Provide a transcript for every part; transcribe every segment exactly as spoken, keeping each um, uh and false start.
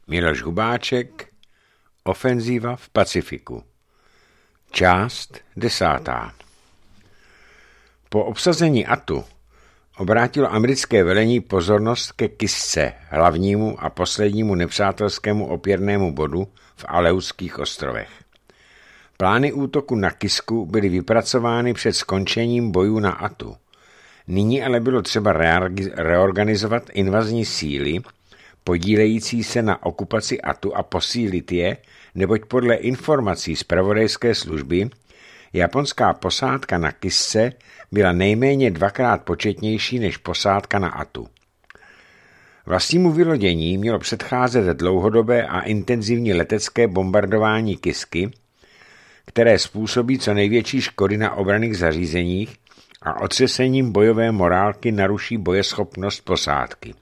Miloš Hubáček, Ofenzíva v Pacifiku. Část desátá. Po obsazení Atu obrátilo americké velení pozornost ke Kisce, hlavnímu a poslednímu nepřátelskému opěrnému bodu v Aleutských ostrovech. Plány útoku na Kisku byly vypracovány před skončením bojů na Atu. Nyní ale bylo třeba reorganizovat invazní síly, podílející se na okupaci Atu a posílit je, neboť podle informací zpravodajské služby japonská posádka na Kisce byla nejméně dvakrát početnější než posádka na Atu. Vlastnímu vylodění mělo předcházet dlouhodobé a intenzivní letecké bombardování Kisky, které způsobí co největší škody na obranných zařízeních a otřesením bojové morálky naruší bojeschopnost posádky.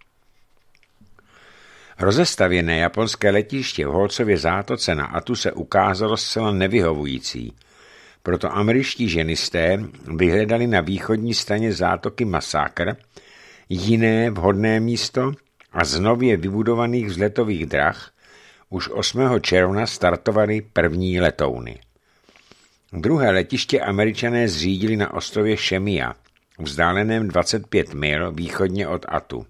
Rozestavěné japonské letiště v Holcově zátoce na Atu se ukázalo zcela nevyhovující, proto američtí ženisté vyhledali na východní straně zátoky Masakr jiné vhodné místo a z nově vybudovaných vzletových drah už osmého června startovaly první letouny. Druhé letiště Američané zřídili na ostrově Šemia, vzdáleném dvacet pět mil východně od Atu.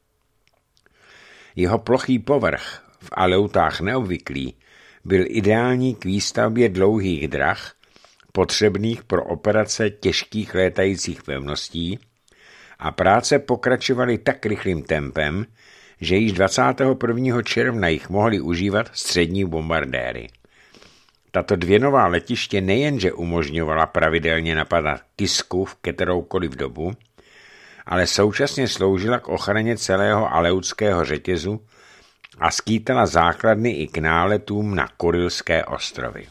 Jeho plochý povrch, v Aleutách neobvyklý, byl ideální k výstavbě dlouhých drah, potřebných pro operace těžkých létajících pevností, a práce pokračovaly tak rychlým tempem, že již dvacátého prvního června jich mohli užívat střední bombardéry. Tato dvě nová letiště nejenže umožňovala pravidelně napadat Kisku v kteroukoliv dobu, ale současně sloužila k ochraně celého aleutského řetězu a skýtala základny i k náletům na Kurilské ostrovy.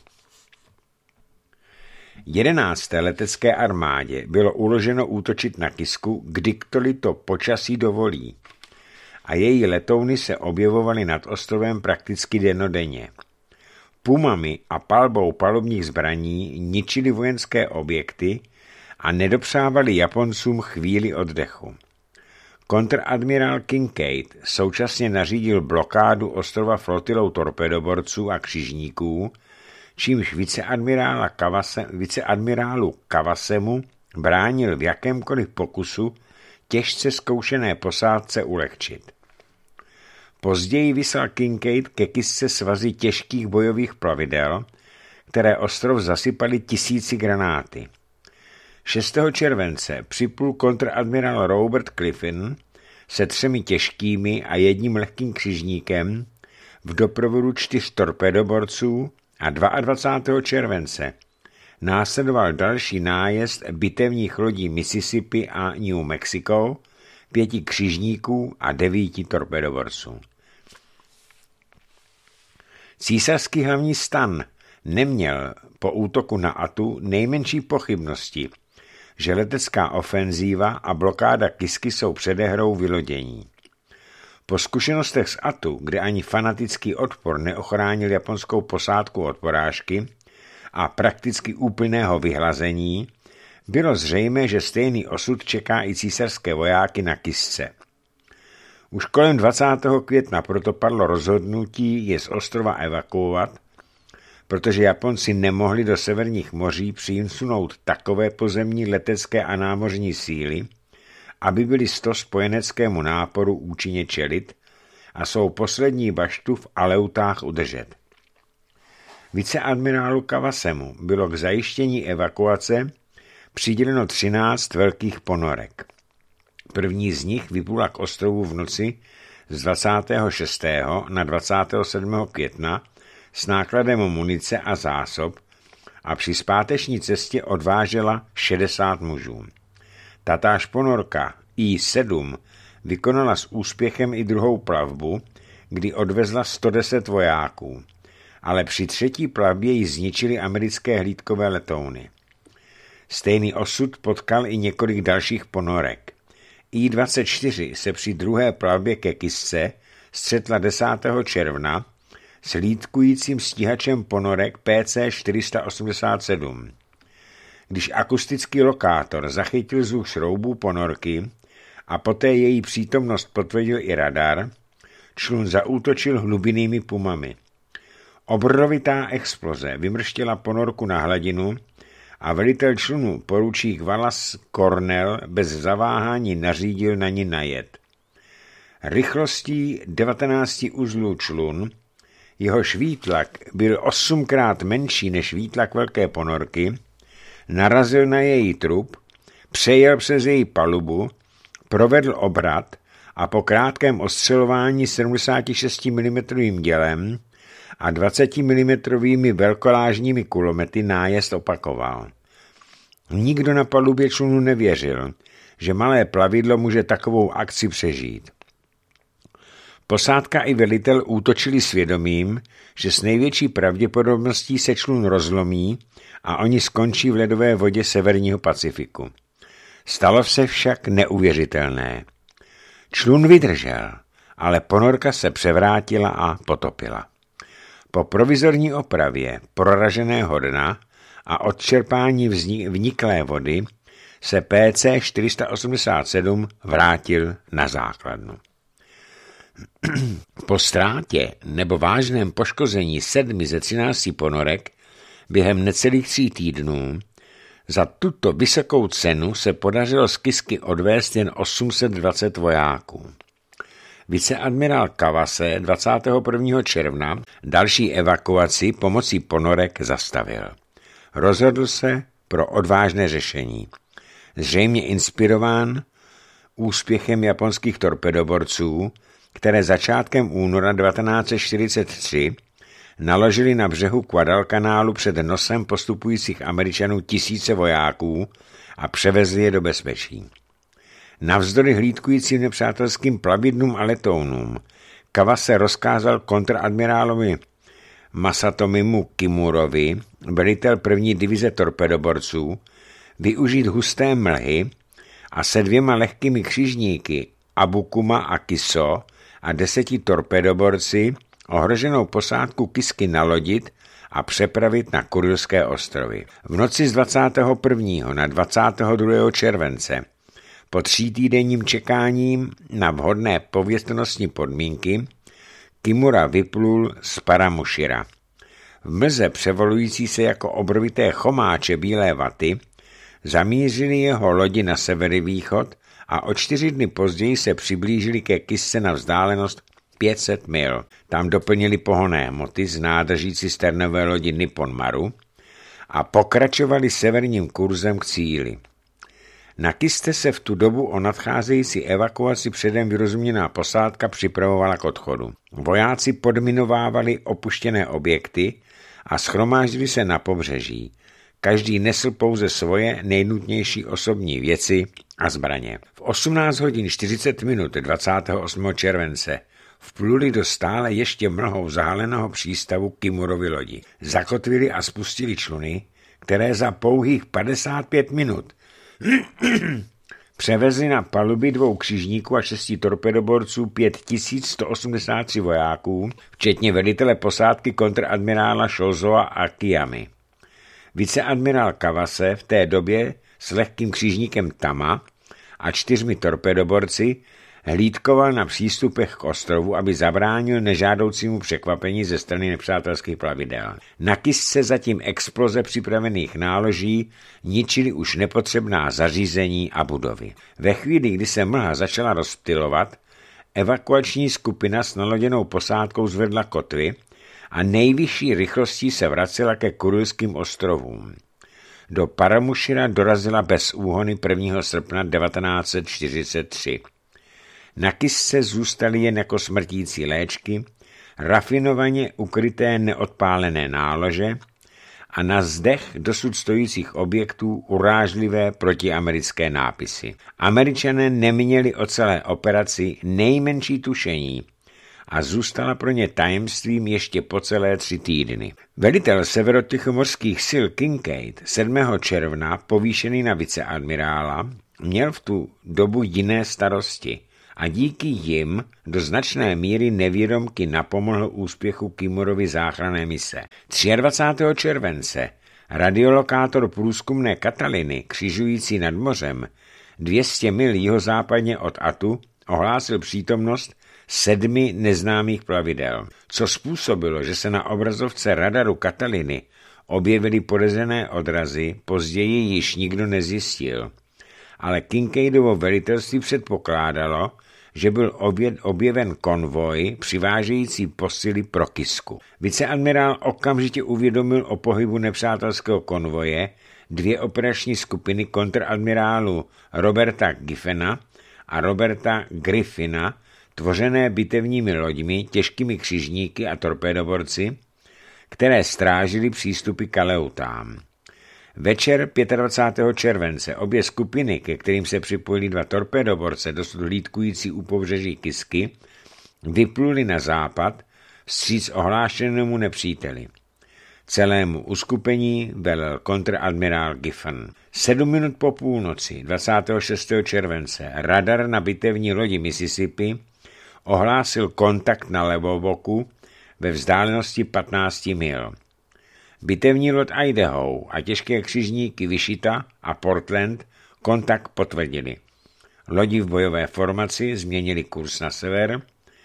jedenácté letecké armádě bylo uloženo útočit na Kisku, kdykoliv to počasí dovolí, a její letouny se objevovaly nad ostrovem prakticky dennodenně. Pumami a palbou palubních zbraní ničili vojenské objekty a nedopřávali Japoncům chvíli oddechu. Kontradmirál Kinkaid současně nařídil blokádu ostrova flotilou torpedoborců a křižníků, čímž viceadmirála Kawase, viceadmirálu Kawasemu bránil v jakémkoliv pokusu těžce zkoušené posádce ulehčit. Později vyslal Kinkaid ke Kisce svazy těžkých bojových plavidel, které ostrov zasypaly tisíci granáty. šestého července připlul kontradmirál Robert Clifton se třemi těžkými a jedním lehkým křižníkem v doprovodu čtyř torpedoborců a dvacátého druhého července následoval další nájezd bitevních lodí Mississippi a New Mexico, pěti křižníků a devíti torpedoborců. Císařský hlavní stan neměl po útoku na Atu nejmenší pochybnosti, že letecká ofenzíva a blokáda Kisky jsou předehrou vylodění. Po zkušenostech z Atu, kde ani fanatický odpor neochránil japonskou posádku od porážky a prakticky úplného vyhlazení, bylo zřejmé, že stejný osud čeká i císařské vojáky na Kisce. Už kolem dvacátého května proto padlo rozhodnutí je z ostrova evakuovat, protože Japonci nemohli do severních moří přisunout takové pozemní letecké a námořní síly, aby byli sto spojeneckému náporu účinně čelit a svou poslední baštu v Aleutách udržet. Viceadmirálu Kawasemu bylo k zajištění evakuace přiděleno třináct velkých ponorek. První z nich vyplula k ostrovu v noci z dvacátého šestého na dvacátého sedmého května s nákladem munice a zásob a při zpáteční cestě odvážela šedesát mužů. Tatáž ponorka I sedm vykonala s úspěchem i druhou plavbu, kdy odvezla sto deset vojáků, ale při třetí plavbě ji zničily americké hlídkové letouny. Stejný osud potkal i několik dalších ponorek. I dvacet čtyři se při druhé plavbě ke Kisce střetla desátého června s hlídkujícím stíhačem ponorek P C čtyři sta osmdesát sedm. Když akustický lokátor zachytil zvuk šroubů ponorky a poté její přítomnost potvrdil i radar, člun zaútočil hlubinými pumami. Obrovitá exploze vymrštila ponorku na hladinu a velitel člunu poručík Wallace Cornell bez zaváhání nařídil na ní najet. Rychlostí devatenácti uzlů člun, jehož výtlak byl osmkrát menší než výtlak velké ponorky, narazil na její trup, přejel přes její palubu, provedl obrat a po krátkém ostřelování sedmdesát šest milimetrů dělem a dvacet milimetrů velkolážními kulomety nájezd opakoval. Nikdo na palubě člunu nevěřil, že malé plavidlo může takovou akci přežít. Posádka i velitel útočili svědomím, že s největší pravděpodobností se člun rozlomí a oni skončí v ledové vodě severního Pacifiku. Stalo se však neuvěřitelné. Člun vydržel, ale ponorka se převrátila a potopila. Po provizorní opravě proraženého dna a odčerpání vniklé vody se P C čtyři sta osmdesát sedm vrátil na základnu. Po ztrátě nebo vážném poškození sedmi ze třinácti ponorek během necelých tří týdnů za tuto vysokou cenu se podařilo z Kisky odvést jen osm set dvacet vojáků. Viceadmirál Cavase dvacátého prvního června další evakuaci pomocí ponorek zastavil. Rozhodl se pro odvážné řešení. Zřejmě inspirován úspěchem japonských torpedoborců, které začátkem února devatenáct set čtyřicet tři naložili na břehu Guadalcanálu před nosem postupujících Američanů tisíce vojáků a převezli je do bezpečí. Navzdory hlídkujícím nepřátelským plavidlům a letounům Cavase rozkázal kontradmirálovi Masatomimu Kimurovi, velitel první divize torpedoborců, využít husté mlhy a se dvěma lehkými křižníky Abukuma a Kiso a deseti torpedoborci ohroženou posádku Kisky nalodit a přepravit na Kurilské ostrovy. V noci z dvacátého prvního na dvacátého druhého července po třítýdenním čekáním na vhodné povětrnostní podmínky Kimura vyplul z Paramushira. V mlze převolující se jako obrovité chomáče bílé vaty zamířili jeho lodi na severovýchod a o čtyři dny později se přiblížili ke Kisce na vzdálenost pět set mil. Tam doplnili pohonné hmoty z nádrží cisternové lodi Nippon Maru a pokračovali severním kurzem k cíli. Na Kisce se v tu dobu o nadcházející evakuaci předem vyrozuměná posádka připravovala k odchodu. Vojáci podminovávali opuštěné objekty a shromáždili se na pobřeží. Každý nesl pouze svoje nejnutnější osobní věci a zbraně. V osmnáct hodin čtyřicet minut dvacátého osmého července vpluli do stále ještě mlhou zaháleného přístavu Kimurovy lodi. Zakotvili a spustili čluny, které za pouhých padesát pět minut převezli na paluby dvou křižníků a šesti torpedoborců pět tisíc sto osmdesát tři vojáků, včetně velitele posádky kontradmirála Shozoa Akiyamy. Viceadmirál Cavase v té době s lehkým křižníkem Tama a čtyřmi torpedoborci hlídkoval na přístupech k ostrovu, aby zabránil nežádoucímu překvapení ze strany nepřátelských plavidel. Na Kisce zatím exploze připravených náloží ničili už nepotřebná zařízení a budovy. Ve chvíli, kdy se mlha začala rozptylovat, evakuační skupina s naloděnou posádkou zvedla kotvy a nejvyšší rychlostí se vracela ke Kurilským ostrovům. Do Paramushira dorazila bez úhony prvního srpna devatenáct set čtyřicet tři. Na Kisce zůstaly jen jako smrtící léčky, rafinovaně ukryté neodpálené nálože a na zdech dosud stojících objektů urážlivé protiamerické nápisy. Američané neměli o celé operaci nejmenší tušení a zůstala pro ně tajemstvím ještě po celé tři týdny. Velitel severotichomorských sil Kinkaid sedmého června, povýšený na viceadmirála, měl v tu dobu jiné starosti a díky jim do značné míry nevědomky napomohl úspěchu Kimurovy záchranné mise. dvacátého třetího července radiolokátor průzkumné Kataliny, křižující nad mořem dvě stě mil jihozápadně od Atu, ohlásil přítomnost sedmi neznámých plavidel. Co způsobilo, že se na obrazovce radaru Cataliny objevily podezřelé odrazy, později již nikdo nezjistil. Ale Kincaidovo velitelství předpokládalo, že byl objeven konvoj přivážející posily pro Kisku. Viceadmirál okamžitě uvědomil o pohybu nepřátelského konvoje dvě operační skupiny kontradmirálu Roberta Giffena a Roberta Griffina, tvořené bitevními loďmi, těžkými křižníky a torpédoborci, které strážily přístupy k Aleutám. Večer dvacátého pátého července obě skupiny, ke kterým se připojili dva torpédoborce dosud hlídkující u pobřeží Kisky, vypluli na západ vstříc ohlášenému nepříteli. Celému uskupení velel kontradmirál Giffen. Sedm minut po půlnoci dvacátého šestého července radar na bitevní lodi Mississippi ohlásil kontakt na levoboku ve vzdálenosti patnáct mil. Bitevní loď Idaho a těžké křižníky Wichita a Portland kontakt potvrdili. Lodi v bojové formaci změnili kurz na sever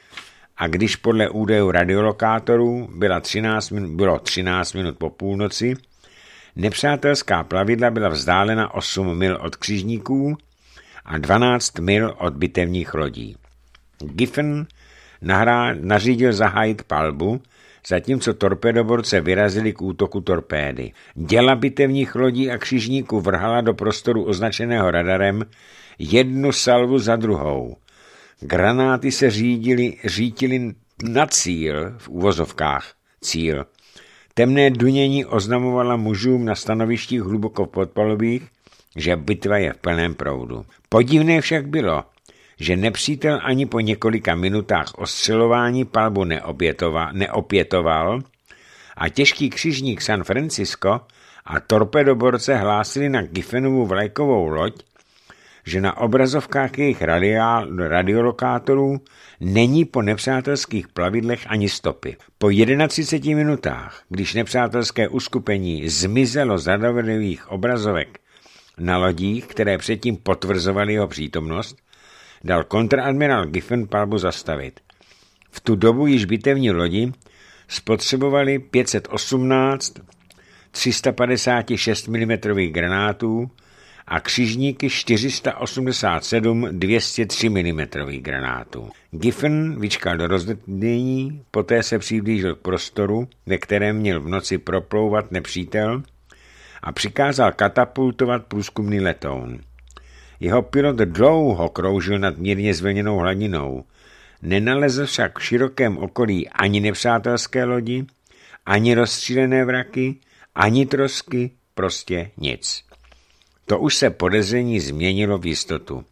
a když podle údajů radiolokátorů bylo třináct, bylo třináct minut po půlnoci, nepřátelská plavidla byla vzdálena osm mil od křižníků a dvanáct mil od bitevních lodí. Giffen nahrá, nařídil zahájit palbu, zatímco torpédoborce vyrazili k útoku torpédy. Děla bitevních lodí a křižníků vrhala do prostoru označeného radarem jednu salvu za druhou. Granáty se řídily, řítily na cíl, v uvozovkách cíl. Temné dunění oznamovala mužům na stanovištích hluboko v podpalových, že bitva je v plném proudu. Podivné však bylo, že nepřítel ani po několika minutách ostřelování palbu neopětoval a těžký křižník San Francisco a torpedoborce hlásili na Giffenovu vlajkovou loď, že na obrazovkách jejich radiolokátorů není po nepřátelských plavidlech ani stopy. Po třiceti jedna minutách, když nepřátelské uskupení zmizelo z radových obrazovek na lodích, které předtím potvrzovaly jeho přítomnost, dal kontradmirál Giffen palbu zastavit. V tu dobu již bitevní lodi spotřebovali pět set osmnáct tři sta padesát šest milimetrů granátů a křižníky čtyři sta osmdesát sedm dvě stě tři milimetrů granátů. Giffen vyčkal do rozdělení, poté se přiblížil k prostoru, ve kterém měl v noci proplouvat nepřítel a přikázal katapultovat průzkumný letoun. Jeho pilot dlouho kroužil nad mírně zvlněnou hladinou. Nenalezl však v širokém okolí ani nepřátelské lodi, ani rozstřílené vraky, ani trosky, prostě nic. To už se podezření změnilo v jistotu.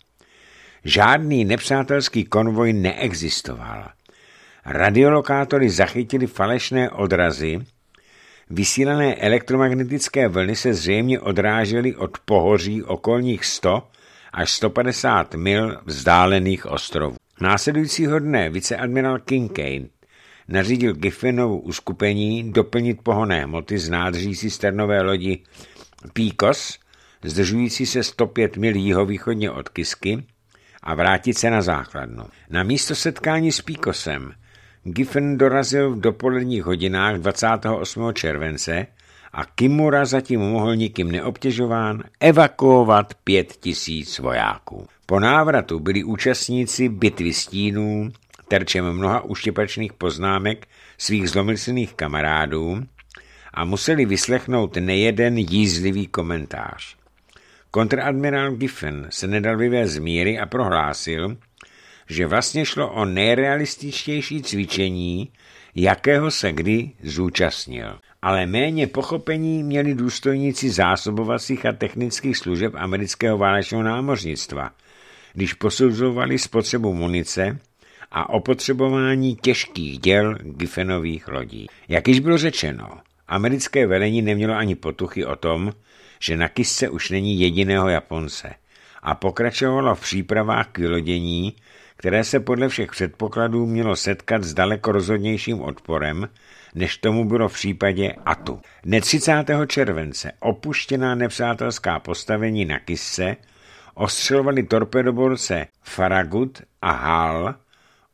Žádný nepřátelský konvoj neexistoval. Radiolokátory zachytily falešné odrazy, vysílané elektromagnetické vlny se zřejmě odrážely od pohoří okolních sto až sto padesát mil vzdálených ostrovů. Následujícího dne viceadmirál Kincaid nařídil Giffenovu uskupení doplnit pohonné hmoty z nádrží cisternové lodi Pecos, zdržující se sto pět mil jihovýchodně od Kisky, a vrátit se na základnu. Na místo setkání s Pecosem Giffen dorazil v dopoledních hodinách dvacátého osmého července a Kimura zatím mohl nikým neobtěžován evakuovat pět tisíc vojáků. Po návratu byli účastníci bitvy stínů terčem mnoha uštěpačných poznámek svých zlomyslných kamarádů a museli vyslechnout nejeden jízlivý komentář. Kontradmirál Giffen se nedal vyvést z míry a prohlásil, že vlastně šlo o nejrealističtější cvičení, jakého se kdy zúčastnil. Ale méně pochopení měli důstojníci zásobovacích a technických služeb amerického válečného námořnictva, když posuzovali spotřebu munice a opotřebování těžkých děl Giffenových lodí. Jak již bylo řečeno, americké velení nemělo ani potuchy o tom, že na Kisce už není jediného Japonce a pokračovalo v přípravách k vylodění, které se podle všech předpokladů mělo setkat s daleko rozhodnějším odporem, než tomu bylo v případě Atu. Dne třicátého července opuštěná nepřátelská postavení na Kisce ostřelovali torpedoborce Farragut a Hall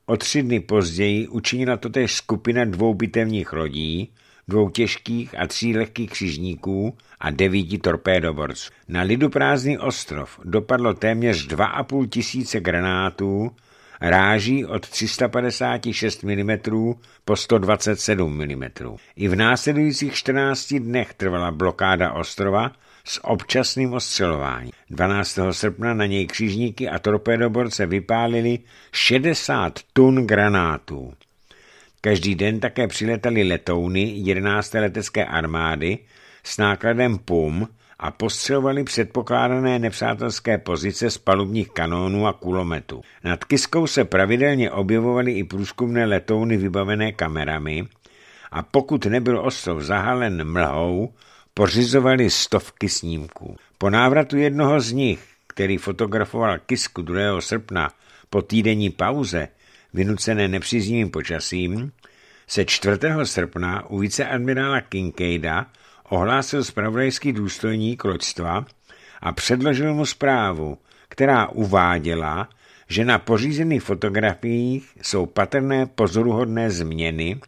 O tři dny později učinila totéž skupina dvou bitevních lodí, dvou těžkých a tří lehkých křižníků a devíti torpédoborců. Na liduprázdný ostrov dopadlo téměř dva a půl tisíce granátů, ráží od tři sta padesát šest milimetrů po sto dvacet sedm milimetrů. I v následujících čtrnácti dnech trvala blokáda ostrova s občasným ostřelováním. dvanáctého srpna na něj křižníky a torpédoborce vypálili šedesát tun granátů. Každý den také přiletali letouny jedenácté letecké armády s nákladem P U M a postřelovali předpokládané nepřátelské pozice z palubních kanónů a kulometů. Nad Kiskou se pravidelně objevovaly i průzkumné letouny vybavené kamerami a pokud nebyl ostrov zahalen mlhou, pořizovali stovky snímků. Po návratu jednoho z nich, který fotografoval Kisku druhého srpna po týdenní pauze, vynucené nepříznivým počasím, se čtvrtého srpna u viceadmirála Kincaida ohlásil zpravodajský důstojník loďstva a předložil mu zprávu, která uváděla, že na pořízených fotografiích jsou patrné pozoruhodné změny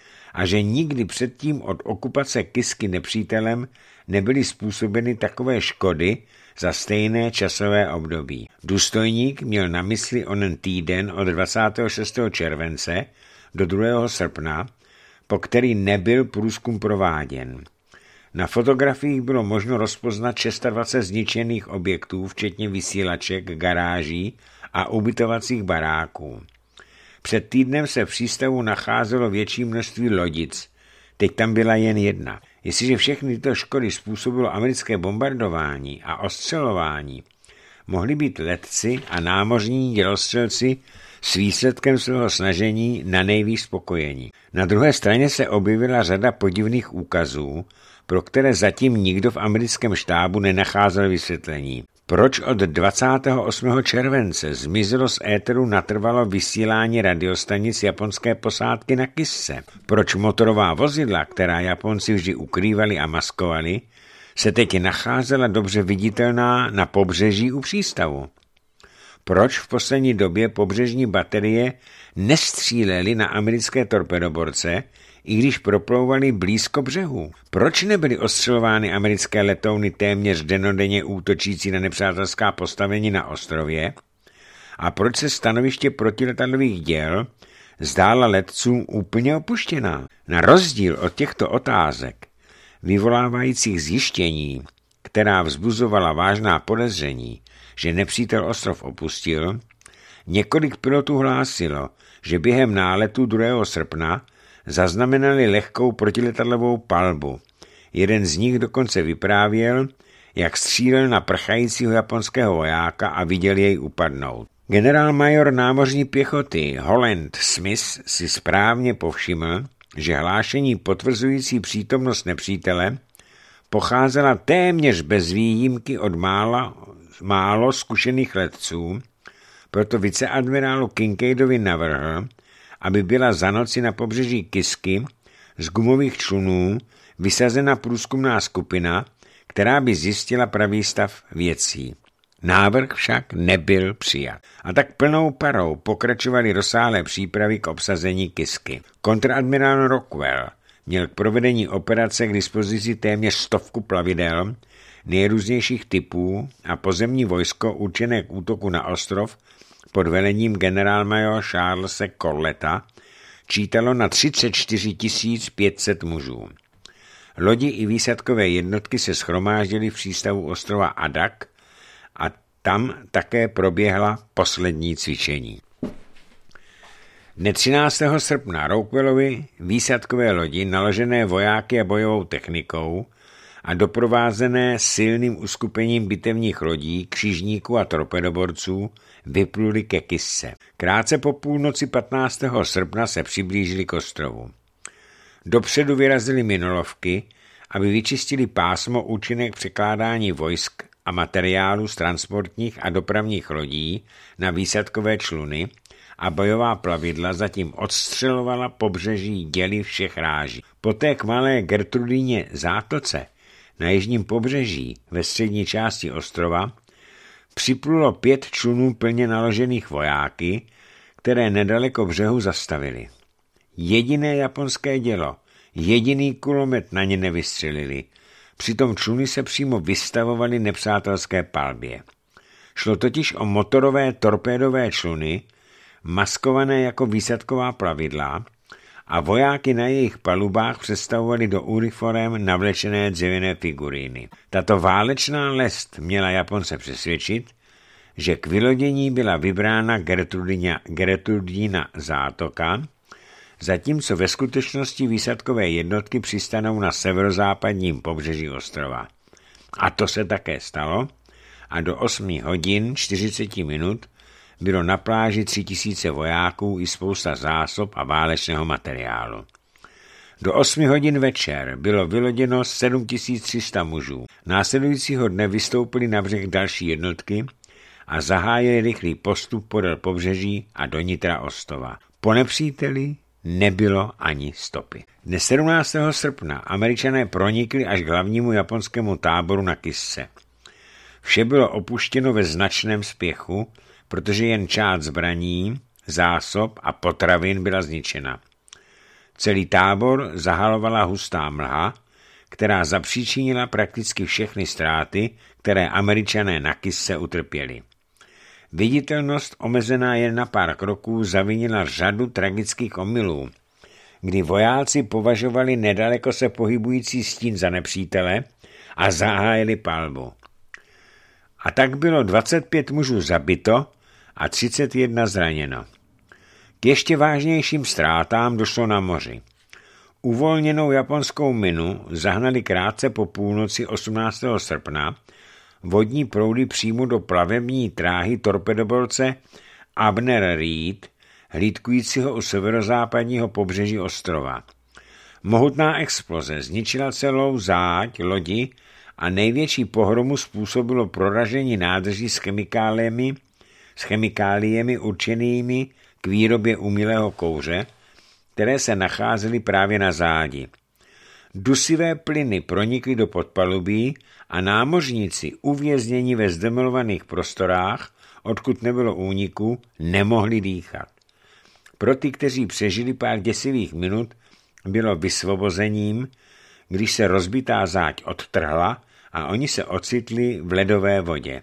a že nikdy předtím od okupace Kisky nepřítelem nebyly způsobeny takové škody za stejné časové období. Důstojník měl na mysli onen týden od dvacátého šestého července do druhého srpna, po který nebyl průzkum prováděn. Na fotografiích bylo možno rozpoznat dvacet šest zničených objektů, včetně vysílaček, garáží a ubytovacích baráků. Před týdnem se v přístavu nacházelo větší množství lodic, teď tam byla jen jedna. Jestliže všechny tyto škody způsobilo americké bombardování a ostřelování, mohli být letci a námořní dělostřelci s výsledkem svého snažení na nejvíc spokojení. Na druhé straně se objevila řada podivných úkazů, pro které zatím nikdo v americkém štábu nenacházel vysvětlení. Proč od dvacátého osmého července zmizelo z éteru natrvalo vysílání radiostanic japonské posádky na Kisce? Proč motorová vozidla, která Japonci vždy ukrývali a maskovali, se teď nacházela dobře viditelná na pobřeží u přístavu? Proč v poslední době pobřežní baterie nestřílely na americké torpedoborce, i když proplouvaly blízko břehu? Proč nebyly ostřelovány americké letouny téměř dennodenně útočící na nepřátelská postavení na ostrově? A proč se stanoviště protiletadlových děl zdála letcům úplně opuštěná? Na rozdíl od těchto otázek, vyvolávajících zjištění, která vzbuzovala vážná podezření, že nepřítel ostrov opustil, několik pilotů hlásilo, že během náletu druhého srpna zaznamenali lehkou protiletadlovou palbu. Jeden z nich dokonce vyprávěl, jak střílel na prchajícího japonského vojáka a viděl jej upadnout. Generálmajor námořní pěchoty Holland Smith si správně povšiml, že hlášení potvrzující přítomnost nepřítele pocházela téměř bez výjimky od mála, málo zkušených letců, proto viceadmirálu Kincaidovi navrhl, aby byla za noci na pobřeží Kisky z gumových člunů vysazena průzkumná skupina, která by zjistila pravý stav věcí. Návrh však nebyl přijat. A tak plnou parou pokračovaly rozsáhlé přípravy k obsazení Kisky. Kontradmirál Rockwell měl k provedení operace k dispozici téměř stovku plavidel nejrůznějších typů a pozemní vojsko určené k útoku na ostrov pod velením generálmajora Charlese Corletta čítalo na třicet čtyři tisíc pět set mužů. Lodi i výsadkové jednotky se shromáždily v přístavu ostrova Adak a tam také proběhla poslední cvičení. Dne třináctého srpna Rockwellovi výsadkové lodi naložené vojáky a bojovou technikou a doprovázené silným uskupením bitevních lodí, křižníků a torpedoborců vypluli ke Kisce. Krátce po půlnoci patnáctého srpna se přiblížili k ostrovu. Dopředu vyrazili minolovky, aby vyčistili pásmo určené k překládání vojsk a materiálu z transportních a dopravních lodí na výsadkové čluny a bojová plavidla zatím odstřelovala pobřeží děly všech ráží. Poté k malé Gertrudíně zátoce na jižním pobřeží ve střední části ostrova připlulo pět člunů plně naložených vojáky, které nedaleko břehu zastavili. Jediné japonské dělo, jediný kulomet na ně nevystřelili. Přitom čluny se přímo vystavovaly nepřátelské palbě. Šlo totiž o motorové torpédové čluny, maskované jako výsadková plavidla, a vojáky na jejich palubách představovali do uniforem navlečené dřevěné figuríny. Tato válečná lest měla Japonce přesvědčit, že k vylodění byla vybrána Gertrudina, Gertrudina zátoka, zatímco ve skutečnosti výsadkové jednotky přistanou na severozápadním pobřeží ostrova. A to se také stalo a do osmi hodin čtyřicet minut bylo na pláži tři tisíce vojáků i spousta zásob a válečného materiálu. Do osmi hodin večer bylo vyloděno sedm tisíc tři sta mužů. Následujícího dne vystoupily na břeh další jednotky a zahájili rychlý postup podél pobřeží a do nitra ostrova. Po nepříteli nebylo ani stopy. Dne sedmnáctého srpna Američané pronikli až k hlavnímu japonskému táboru na Kisce. Vše bylo opuštěno ve značném spěchu, protože jen část zbraní, zásob a potravin byla zničena. Celý tábor zahalovala hustá mlha, která zapříčinila prakticky všechny ztráty, které Američané na Kisce utrpěli. Viditelnost omezená jen na pár kroků zavinila řadu tragických omylů, kdy vojáci považovali nedaleko se pohybující stín za nepřítele a zahájili palbu. A tak bylo dvacet pět mužů zabito a třicet jedna zraněno. K ještě vážnějším ztrátám došlo na moři. Uvolněnou japonskou minu zahnali krátce po půlnoci osmnáctého srpna vodní proudy přímo do plavební dráhy torpedoborce Abner Reed, hlídkujícího u severozápadního pobřeží ostrova. Mohutná exploze zničila celou záď lodi a největší pohromu způsobilo proražení nádrží s chemikáliemi, s chemikáliemi určenými k výrobě umělého kouře, které se nacházely právě na zádi. Dusivé plyny pronikly do podpalubí a námořníci uvězněni ve zdemolovaných prostorách, odkud nebylo úniku, nemohli dýchat. Pro ty, kteří přežili pár děsivých minut, bylo vysvobozením, když se rozbitá záď odtrhla a oni se ocitli v ledové vodě.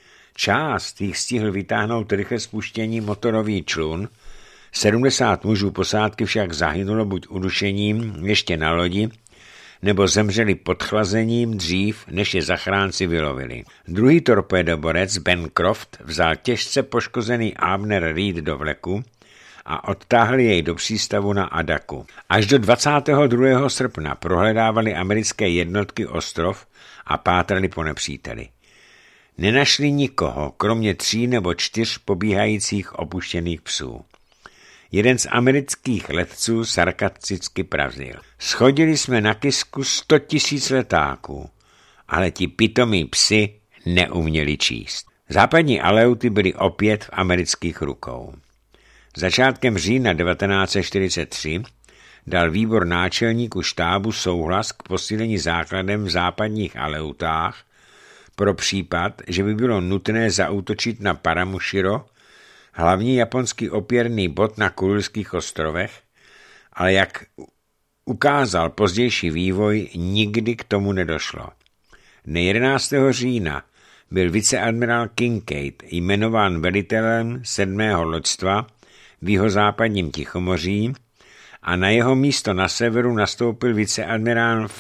Část jich stihl vytáhnout rychle spuštění motorový člun, sedmdesát mužů posádky však zahynulo buď udušením ještě na lodi, nebo zemřeli pod chlazením dřív, než je zachránci vylovili. Druhý torpédoborec Bancroft vzal těžce poškozený Abner Reed do vleku a odtáhli jej do přístavu na Adaku. Až do dvacátého druhého srpna prohledávali americké jednotky ostrov a pátrali po nepříteli. Nenašli nikoho, kromě tří nebo čtyř pobíhajících opuštěných psů. Jeden z amerických letců sarkasticky pravdil. Schodili jsme na Kisku sto tisíc letáků, ale ti pitomí psi neuměli číst. Západní Aleuty byly opět v amerických rukou. Začátkem října devatenáct set čtyřicet tři dal výbor náčelníku štábu souhlas k posílení základem v západních Aleutách pro případ, že by bylo nutné zaútočit na Paramushiro, hlavní japonský opěrný bod na Kurilských ostrovech, ale jak ukázal pozdější vývoj, nikdy k tomu nedošlo. Dne jedenáctého října byl viceadmirál Kincaid jmenován velitelem sedmého loďstva v jihozápadním Tichomoří a na jeho místo na severu nastoupil viceadmirál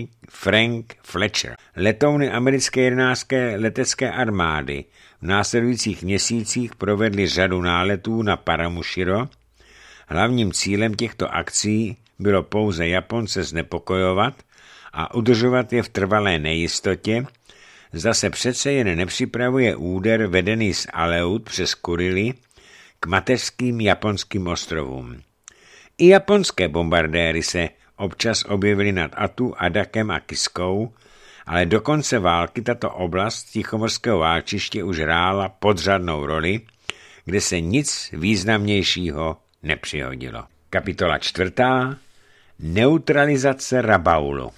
Frank Fletcher. Letouny americké jedenáctské letecké armády v následujících měsících provedly řadu náletů na Paramushiro. Hlavním cílem těchto akcí bylo pouze Japonce znepokojovat a udržovat je v trvalé nejistotě, zda se přece jen nepřipravuje úder vedený z Aleut přes Kurily k mateřským japonským ostrovům. I japonské bombardéry se občas objevily nad Atu, Adakem a Kiskou, ale do konce války tato oblast tichomorského válčiště už hrála podřadnou roli, kde se nic významnějšího nepřihodilo. Kapitola čtvrtá. Neutralizace Rabaulu.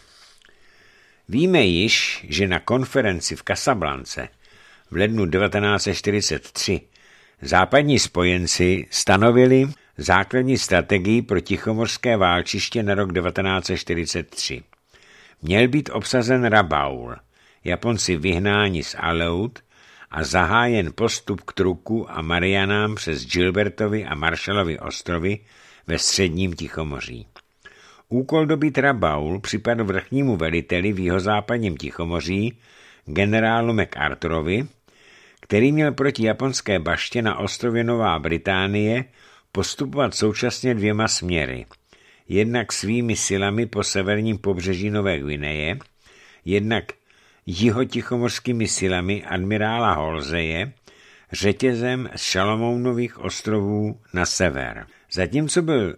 Víme již, že na konferenci v Kasablance v lednu devatenáct set čtyřicet tři Západní spojenci stanovili základní strategii pro tichomořské válčiště na rok devatenáct set čtyřicet tři. Měl být obsazen Rabaul, Japonci vyhnáni z Aleut a zahájen postup k Truku a Marianám přes Gilbertovy a Marshallovy ostrovy ve středním Tichomoří. Úkol dobít Rabaul připadl vrchnímu veliteli v jihozápadním Tichomoří, generálu MacArthurrovi, který měl proti japonské baště na ostrově Nová Británie postupovat současně dvěma směry. Jednak svými silami po severním pobřeží Nové Guineje, jednak jihotichomořskými silami admirála Halseye řetězem z Šalomounových ostrovů na sever. Zatímco byl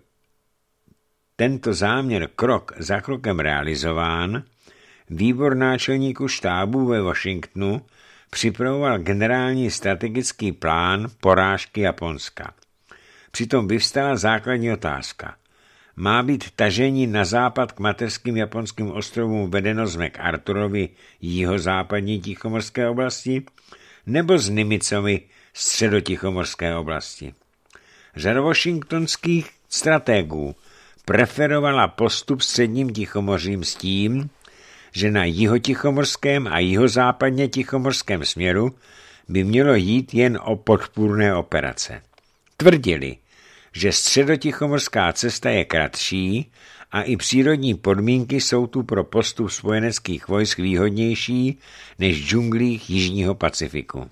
tento záměr krok za krokem realizován, výbor náčelníků štábů ve Washingtonu připravoval generální strategický plán porážky Japonska. Přitom vyvstala základní otázka. Má být tažení na západ k mateřským japonským ostrovům vedeno z MacArthurrovy jihozápadní tichomorské oblasti nebo z Nimitzovi středotichomorské oblasti? Řada washingtonských strategů preferovala postup středním Tichomořím s tím, že na jihotichomorském a jihozápadně tichomorském směru by mělo jít jen o podpůrné operace. Tvrdili, že středotichomorská cesta je kratší a i přírodní podmínky jsou tu pro postup spojeneckých vojsk výhodnější než v džunglích jižního Pacifiku.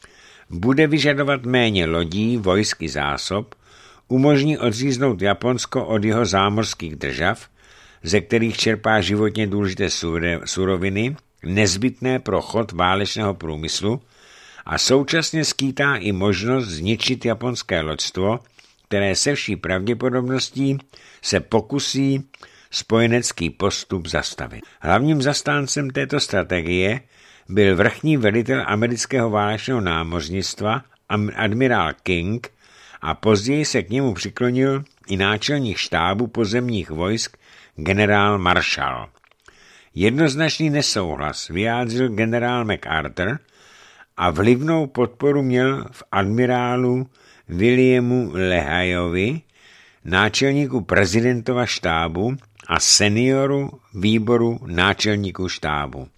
Bude vyžadovat méně lodí, vojsk i zásob, umožní odříznout Japonsko od jeho zámořských držav, ze kterých čerpá životně důležité suroviny, nezbytné pro chod válečného průmyslu a současně skýtá i možnost zničit japonské loďstvo, které se vší pravděpodobností se pokusí spojenecký postup zastavit. Hlavním zastáncem této strategie byl vrchní velitel amerického válečného námořnictva admirál King a později se k němu přiklonil i náčelník štábu pozemních vojsk generál Marshall. Jednoznačný nesouhlas vyjádřil generál MacArthur a vlivnou podporu měl v admirálu Williamu Lehayovi, náčelníku prezidentova štábu a senioru výboru náčelníků štábu.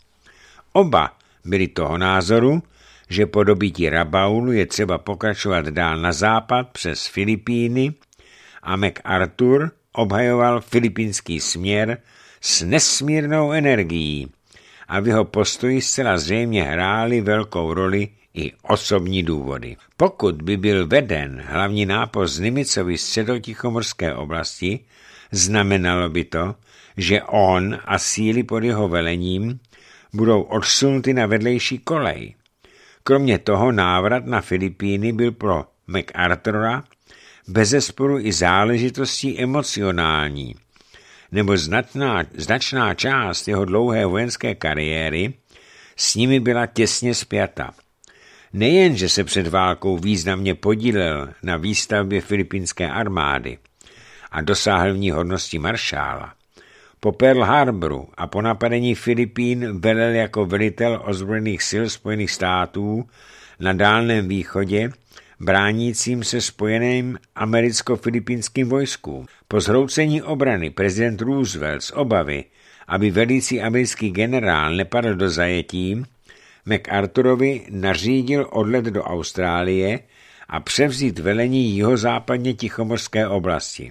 Oba byli toho názoru, že po dobití Rabaulu je třeba pokračovat dál na západ přes Filipíny a MacArthur obhajoval filipínský směr s nesmírnou energií a v jeho postoji zcela zřejmě hrály velkou roli i osobní důvody. Pokud by byl veden hlavní nápor z Nimitzovi středotichomorské oblasti, znamenalo by to, že on a síly pod jeho velením budou odsunuty na vedlejší kolej. Kromě toho návrat na Filipíny byl pro MacArthura bezesporu i záležitostí emocionální, nebo značná, značná část jeho dlouhé vojenské kariéry s nimi byla těsně spjata. Nejen, že se před válkou významně podílel na výstavbě filipínské armády a dosáhl v ní hodnosti maršála, po Pearl Harboru a po napadení Filipín velel jako velitel ozbrojených sil Spojených států na Dálném východě, bránícím se spojeným americko-filipínským vojskům. Po zhroucení obrany prezident Roosevelt z obavy, aby velící americký generál nepadl do zajetí, MacArthurovi nařídil odlet do Austrálie a převzít velení jihozápadně tichomorské oblasti.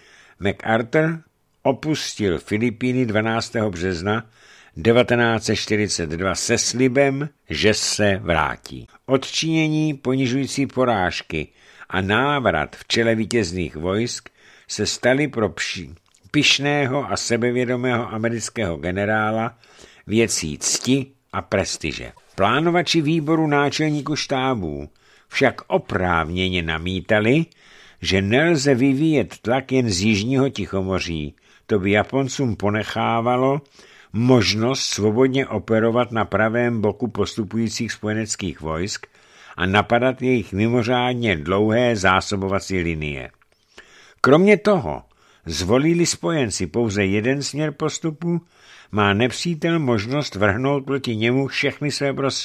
MacArthur opustil Filipíny dvanáctého března devatenáct set čtyřicet dva se slibem, že se vrátí. Odčinění ponižující porážky a návrat v čele vítězných vojsk se staly pro pyšného a sebevědomého amerického generála věcí cti a prestiže. Plánovači výboru náčelníků štábů však oprávněně namítali, že nelze vyvíjet tlak jen z jižního Tichomoří, to by Japoncům ponechávalo možnost svobodně operovat na pravém boku postupujících spojeneckých vojsk a napadat jejich mimořádně dlouhé zásobovací linie. Kromě toho, zvolili spojenci pouze jeden směr postupu, má nepřítel možnost vrhnout proti němu všechny své prostředky.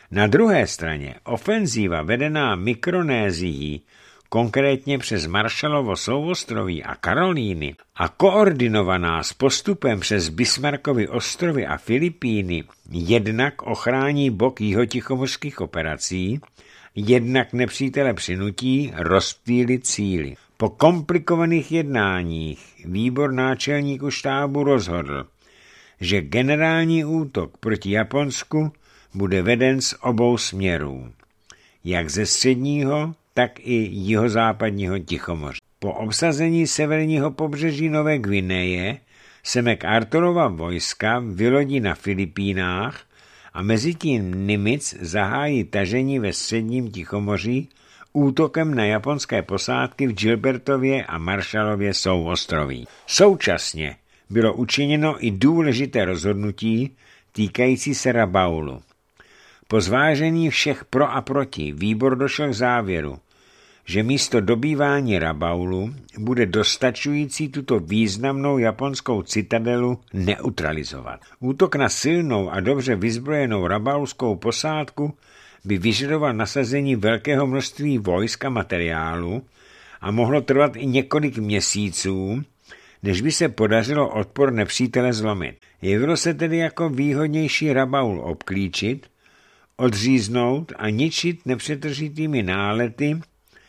Na druhé straně ofenzíva vedená Mikronézií, konkrétně přes Marshallovo souostroví a Karolíny a koordinovaná s postupem přes Bismarckovy ostrovy a Filipíny, jednak ochrání bok jihotichomořských operací, jednak nepřítele přinutí rozptýlit síly. Po komplikovaných jednáních výbor náčelníku štábu rozhodl, že generální útok proti Japonsku bude veden z obou směrů, jak ze středního, tak i jihozápadního Tichomoří. Po obsazení severního pobřeží Nové Gvineje se MacArthurova vojska vylodí na Filipínách a mezitím Nimitz zahájí tažení ve středním Tichomoří útokem na japonské posádky v Gilbertově a Marshallově souostroví. Současně bylo učiněno i důležité rozhodnutí týkající se Rabaulu. Po zvážení všech pro a proti výbor došel k závěru, že místo dobývání Rabaulu bude dostačující tuto významnou japonskou citadelu neutralizovat. Útok na silnou a dobře vyzbrojenou rabaulskou posádku by vyžadoval nasazení velkého množství vojsk a materiálu a mohlo trvat i několik měsíců, než by se podařilo odpor nepřítele zlomit. Jevilo se tedy jako výhodnější Rabaul obklíčit, odříznout a ničit nepřetržitými nálety,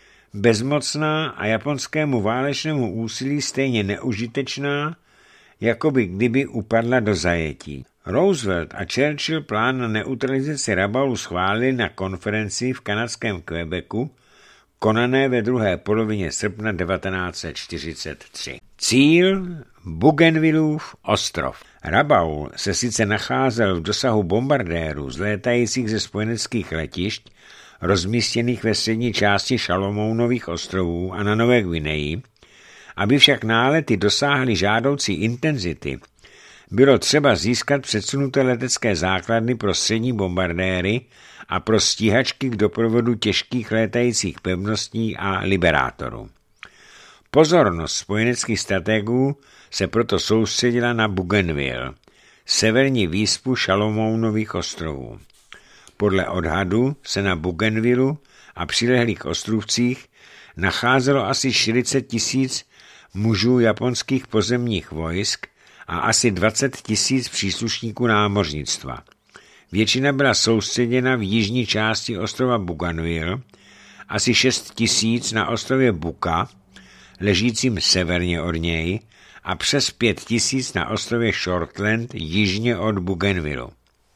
bezmocná a japonskému válečnému úsilí stejně neužitečná, jako by kdyby upadla do zajetí. Roosevelt a Churchill plán na neutralizaci Rabaulu schválili na konferenci v kanadském Quebecu, konané ve druhé polovině srpna devatenáct set čtyřicet tři. Cíl Bougainvillův ostrov. Rabaul se sice nacházel v dosahu bombardérů zlétajících ze spojeneckých letišť, rozmístěných ve střední části Šalomounových ostrovů a na Nové Gvineji, aby však nálety dosáhly žádoucí intenzity, bylo třeba získat předsunuté letecké základny pro střední bombardéry a pro stíhačky k doprovodu těžkých létajících pevností a liberátorů. Pozornost spojeneckých strategů se proto soustředila na Bougainville, severní výspu Šalomounových ostrovů. Podle odhadu se na Bougainvillu a přilehlých ostrovcích nacházelo asi čtyřicet tisíc mužů japonských pozemních vojsk a asi dvacet tisíc příslušníků námořnictva. Většina byla soustředěna v jižní části ostrova Bougainville, asi šest tisíc na ostrově Buka, ležícím severně od něj, a přes pět tisíc na ostrově Shortland jižně od Bougainvillu.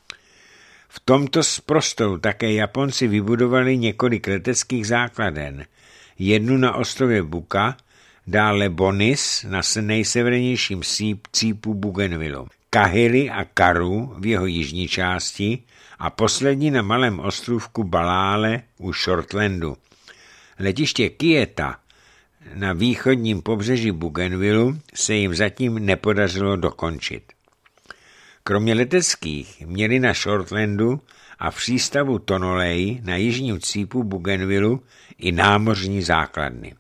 V tomto prostoru také Japonci vybudovali několik leteckých základen, jednu na ostrově Buka, dále Bonis na nejsevernějším cípu Bougainvillu, Kahili a Karu v jeho jižní části a poslední na malém ostrovku Balále u Shortlandu. Letiště Kieta na východním pobřeží Bougainvillu se jim zatím nepodařilo dokončit. Kromě leteckých měli na Shortlandu a v přístavu Tonolei na jižním cípu Bougainvillu i námořní základny.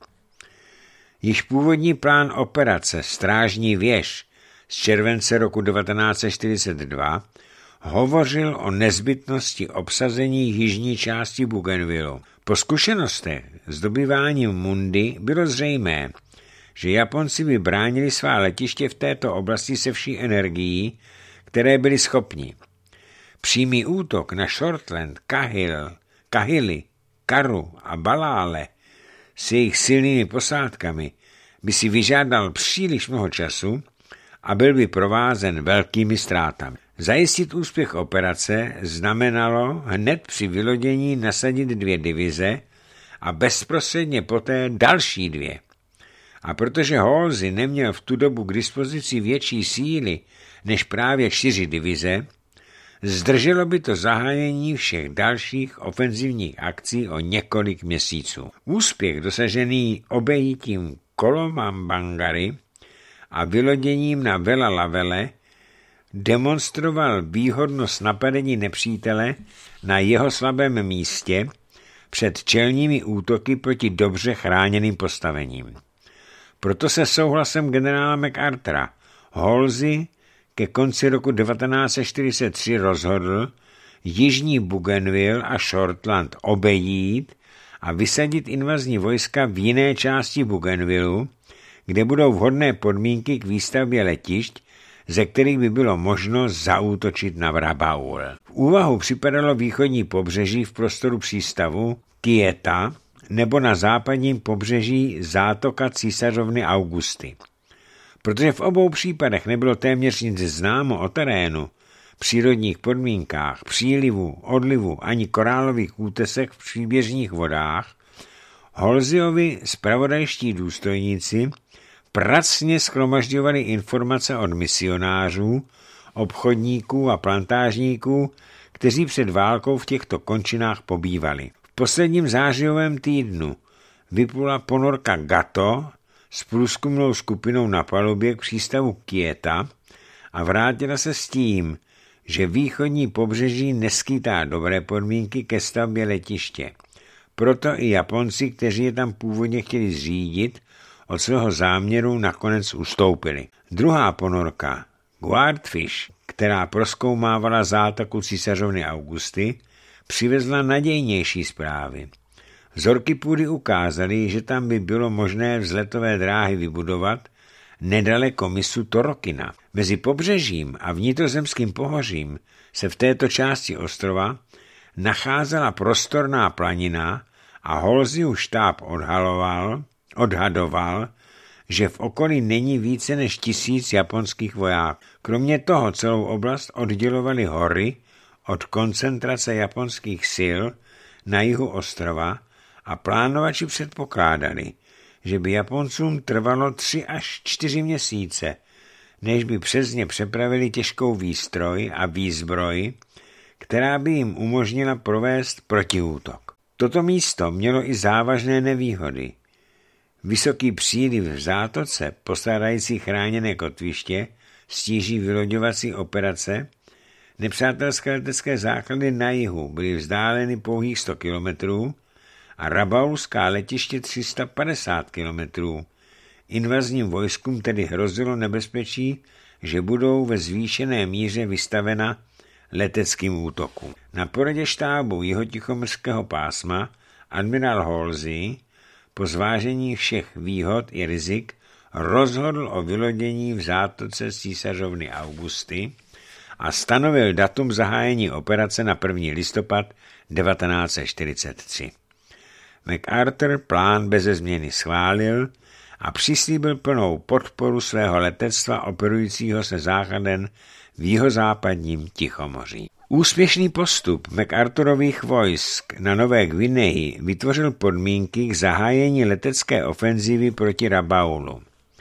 Již původní plán operace Strážní věž z července roku devatenáct set čtyřicet dva hovořil o nezbytnosti obsazení jižní části Bougainvillu. Po zkušenostech s dobýváním Mundy bylo zřejmé, že Japonci by bránili svá letiště v této oblasti se vší energií, které byli schopni. Přímý útok na Shortland, Kahil, Kahili, Karu a Balále s jejich silnými posádkami by si vyžádal příliš mnoho času a byl by provázen velkými ztrátami. Zajistit úspěch operace znamenalo hned při vylodění nasadit dvě divize a bezprostředně poté další dvě. A protože Halsey neměl v tu dobu k dispozici větší síly než právě čtyři divize, zdrželo by to zahájení všech dalších ofenzivních akcí o několik měsíců. Úspěch dosažený obejitím Kolomambangary a vyloděním na Vela Lavele demonstroval výhodnost napadení nepřítele na jeho slabém místě před čelními útoky proti dobře chráněným postavením. Proto se souhlasem generála MacArthura Halsey ke konci roku devatenáct set čtyřicet tři rozhodl, jižní Bougainville a Shortland obejít a vysadit invazní vojska v jiné části Bougainvillu, kde budou vhodné podmínky k výstavbě letišť, ze kterých by bylo možno zaútočit na Rabaul. V úvahu připadalo východní pobřeží v prostoru přístavu Kieta nebo na západním pobřeží zátoka císařovny Augusty. Protože v obou případech nebylo téměř nic známo o terénu, přírodních podmínkách, přílivu, odlivu ani korálových útesech v příběžních vodách, Halseyovy zpravodajští důstojníci pracně shromažďovali informace od misionářů, obchodníků a plantážníků, kteří před válkou v těchto končinách pobývali. V posledním zářijovém týdnu vyplula ponorka Gato s průzkumnou skupinou na palubě k přístavu Kieta a vrátila se s tím, že východní pobřeží neskýtá dobré podmínky ke stavbě letiště. Proto i Japonci, kteří je tam původně chtěli zřídit, od svého záměru nakonec ustoupili. Druhá ponorka, Guardfish, která prozkoumávala zátoku císařovny Augusty, přivezla nadějnější zprávy. Vzorky půdy ukázaly, že tam by bylo možné vzletové dráhy vybudovat nedaleko mysu Torokina. Mezi pobřežím a vnitrozemským pohořím se v této části ostrova nacházela prostorná planina a Halseyův štáb odhaloval, odhadoval, že v okolí není více než tisíc japonských vojáků. Kromě toho celou oblast oddělovaly hory od koncentrace japonských sil na jihu ostrova a plánovači předpokládali, že by Japoncům trvalo tři až čtyři měsíce, než by přes ně přepravili těžkou výstroj a výzbroj, která by jim umožnila provést protiútok. Toto místo mělo i závažné nevýhody. Vysoký příliv v zátoce, postádající chráněné kotviště, stíží vyloďovací operace, nepřátelské letecké základy na jihu byly vzdáleny pouhých sto kilometrů a rabaulská letiště tři sta padesát kilometrů. Invazním vojskům tedy hrozilo nebezpečí, že budou ve zvýšené míře vystavena leteckým útokům. Na poradě štábu jihotichomorského pásma admirál Halsey po zvážení všech výhod i rizik rozhodl o vylodění v zátoce císařovny Augusty a stanovil datum zahájení operace na první listopad devatenáct set čtyřicet tři. MacArthur plán beze změny schválil a přislíbil plnou podporu svého letectva operujícího se základem v jihozápadním Tichomoří. Úspěšný postup MacArthurových vojsk na Nové Gvineji vytvořil podmínky k zahájení letecké ofenzívy proti Rabaulu.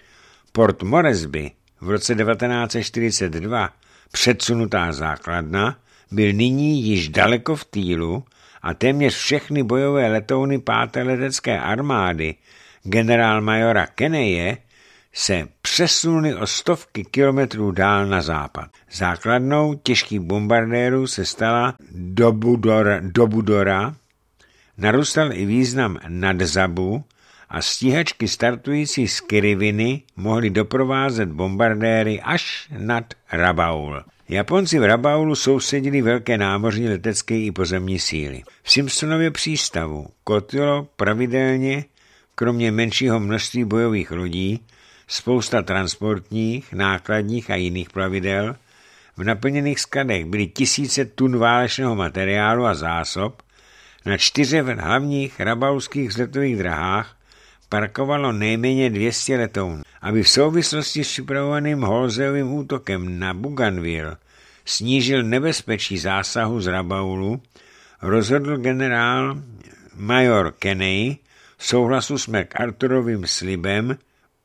Port Moresby, v roce devatenáct set čtyřicet dva předsunutá základna, byl nyní již daleko v týlu a téměř všechny bojové letouny páté letecké armády generálmajora Kenneye se přesunuly o stovky kilometrů dál na západ. Základnou těžkých bombardérů se stala Dobudora, Dobudora, narůstal i význam Nadzabu a stíhačky startující z Kiriviny mohly doprovázet bombardéry až nad Rabaul. Japonci v Rabaulu sousedili velké námořní, letecké i pozemní síly. V Simpsonově přístavu kotilo pravidelně, kromě menšího množství bojových lodí, spousta transportních, nákladních a jiných plavidel. V naplněných skladech byly tisíce tun válečného materiálu a zásob. Na čtyřech hlavních rabaulských vzletových drahách parkovalo nejméně dvě stě letounů. Aby v souvislosti s připravovaným Halseyovým útokem na Bougainville snížil nebezpečí zásahu z Rabaulu, rozhodl generál major Kenney v souhlasu s MacArthurovým slibem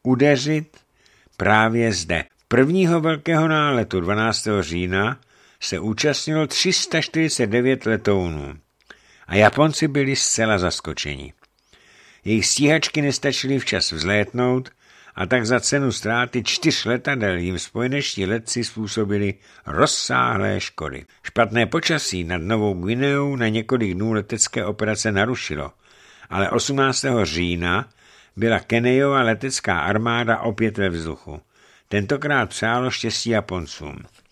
udeřit právě zde. Prvního velkého náletu dvanáctého října se účastnilo tři sta čtyřicet devět letounů a Japonci byli zcela zaskočeni. Jejich stíhačky nestačily včas vzlétnout a tak za cenu ztráty čtyř letadel jim spojenečtí letci způsobili rozsáhlé škody. Špatné počasí nad Novou Gvineou na několik dnů letecké operace narušilo, ale osmnáctého října byla Kenneyova letecká armáda opět ve vzduchu. Tentokrát přálo štěstí Japoncům.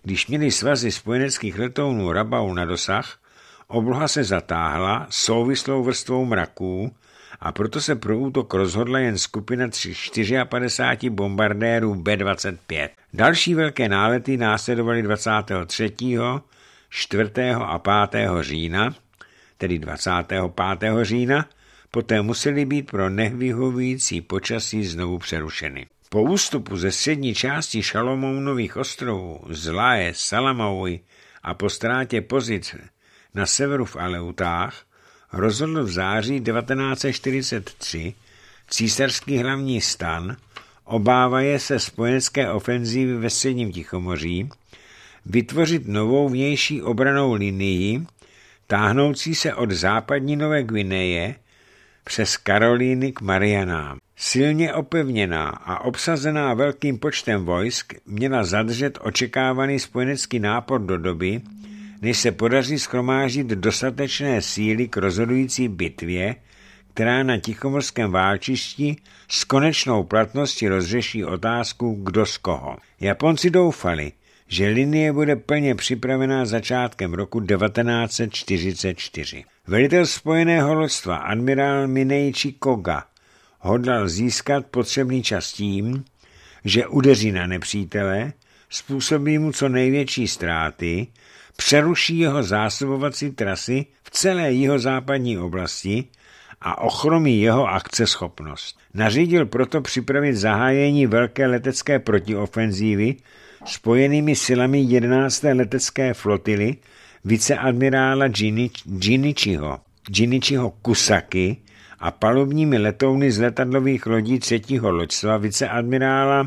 Když měli svazy spojeneckých letounů Rabaul na dosah, obloha se zatáhla souvislou vrstvou mraků a proto se pro útok rozhodla jen skupina padesát čtyři bombardérů B dvacet pět. Další velké nálety následovaly dvacátého třetího, čtvrtého a pátého října, tedy dvacátého pátého října, poté musely být pro nevyhovující počasí znovu přerušeny. Po ústupu ze střední části Šalomounových ostrovů z Lae, Salamauj a po ztrátě pozic na severu v Aleutách rozhodl v září devatenáct set čtyřicet tři císařský hlavní stan, obávaje se spojenecké ofenzívy ve středním Tichomoří, vytvořit novou vnější obranou linii, táhnoucí se od západní Nové Gvineje přes Karolíny k Marianám. Silně opevněná a obsazená velkým počtem vojsk měla zadržet očekávaný spojenecký nápor do doby, než se podaří shromáždit dostatečné síly k rozhodující bitvě, která na Tichomorském válčišti s konečnou platností rozřeší otázku kdo z koho. Japonci doufali, že linie bude plně připravená začátkem roku devatenáct set čtyřicet čtyři. Velitel spojeného loďstva admirál Mineichi Koga hodlal získat potřebný čas tím, že udeří na nepřítele, způsobí mu co největší ztráty, přeruší jeho zásobovací trasy v celé jihozápadní oblasti a ochromí jeho akceschopnost. Nařídil proto připravit zahájení velké letecké protiofenzívy spojenými silami jedenácté letecké flotily viceadmirála Jinichiho, Jinichiho Kusaki a palubními letouny z letadlových lodí třetího loďstva viceadmirála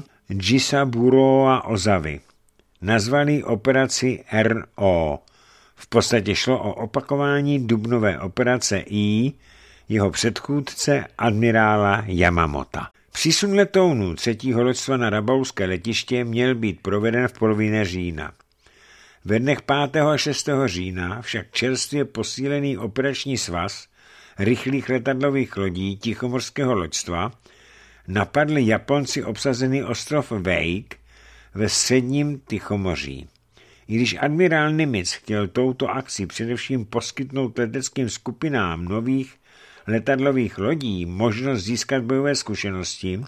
Jisaburoa Ozavy. Nazvali operaci R O. V podstatě šlo o opakování dubnové operace I, jeho předchůdce admirála Yamamota. Přísun letounů třetího loďstva na Rabaulské letiště měl být proveden v polovině října. Ve dnech pátého a šestého října však čerstvě posílený operační svaz rychlých letadlových lodí Tichomorského loďstva napadli Japonci obsazený ostrov Wake ve středním Tichomoří. I když admirál Nimitz chtěl touto akcí především poskytnout leteckým skupinám nových letadlových lodí možnost získat bojové zkušenosti,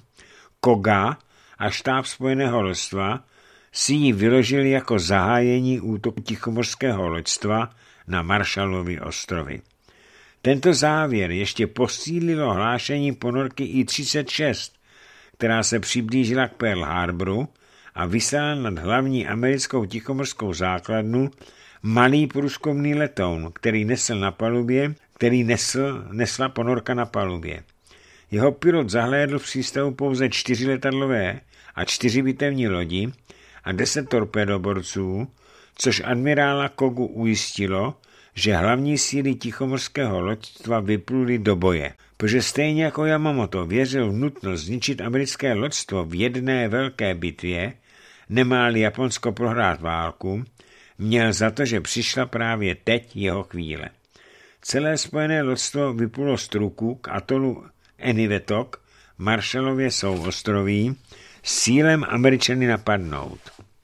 Koga a štáb spojeného loďstva si ji vyložili jako zahájení útoku Tichomorského loďstva na Marshallovy ostrovy. Tento závěr ještě posílilo hlášení ponorky I třicet šest, která se přiblížila k Pearl Harboru a vyslala nad hlavní americkou tichomorskou základnu malý průzkumný letoun, který nesl na palubě, který nesl, nesla ponorka na palubě. Jeho pilot zahlédl v přístavu pouze čtyři letadlové a čtyři bitevní lodi a deset torpédoborců, což admirála Kogu ujistilo, že hlavní síly tichomorského loďstva vypluly do boje. Protože stejně jako Yamamoto věřil v nutnost zničit americké loďstvo v jedné velké bitvě, nemá-li Japonsko prohrát válku, měl za to, že přišla právě teď jeho chvíle. Celé spojené loďstvo vyplulo z truku k atolu Eniwetok, Marshallově souostroví, s cílem Američany napadnout.